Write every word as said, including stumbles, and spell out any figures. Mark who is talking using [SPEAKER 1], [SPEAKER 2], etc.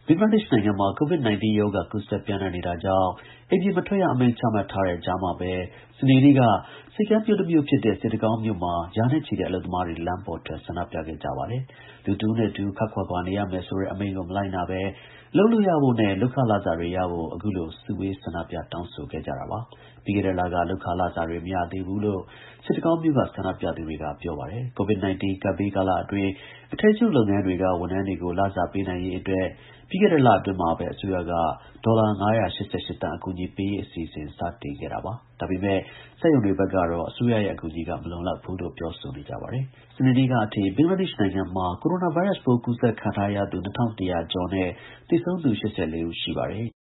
[SPEAKER 1] ဘင်္ဂလားဒေ့ရှ်နိုင်ငံမှာ COVID 19 ရောဂါ ကူးစက်ပျံ့နှံ့နေတာကြောင့် အိမ်ပြင်မထွက်ရ အမိန့်ချမှတ်ထားတဲ့ကြားမှာပဲ စနေနေ့က ဆိပ်ကမ်းမြို့တစ်မြို့ဖြစ်တဲ့ စစ်တကောင်းမြို့မှာ ရာနဲ့ချီတဲ့ အလုပ်သမားတွေ လမ်းပေါ်ထွက် ဆန္ဒပြခဲ့ကြပါတယ်။ လူတစ်ဦးနဲ့ တစ်ဦး ခပ်ခွာခွာနေရမယ်ဆိုတဲ့ အမိန့်ကို မလိုက်နာဘဲ လုပ်လို့ရဖို့နဲ့ လုပ်ခလစာတွေရဖို့ အခုလို စုဝေး ဆန္ဒပြ တောင်းဆိုခဲ့ကြတာပါ။ ပြီးခဲ့တဲ့လက လုပ်ခလစာတွေ မရသေးဘူးလို့ စစ်တကောင်းမြို့က ဆန္ဒပြသူတွေက ပြောပါတယ်။ COVID 19 ကပ်ဘေးကာလအတွင်း အထည်ချုပ်လုပ်ငန်းတွေက ဝန်ထမ်းတွေကို လစာပေးနိုင်ရေးအတွက် ပြီးခဲ့တဲ့လအတွင်းမှာပဲ အစိုးရက ဒေါ်လာ ၅၈၈ သန်း အကူအညီပေးရေး အစီအစဉ် စတင်ခဲ့တာပါ။ ဒါပေမဲ့ စက်ရုံတွေဘက်ကတော့ အစိုးရရဲ့ အကူအညီက မလုံလောက်ဘူးလို့ ပြောဆိုနေကြပါတယ်။ စနေနေ့ကအထိ ဘင်္ဂလားဒေ့ရှ်နိုင်ငံမှာ ကိုရိုနာဗိုင်းရပ်စ်ပိုး ကူးစက်ခံထားရသူ ၂၁၀၀ ကျော်နဲ့ သေဆုံးသူ ၈၄ ဦး ရှိပါတယ်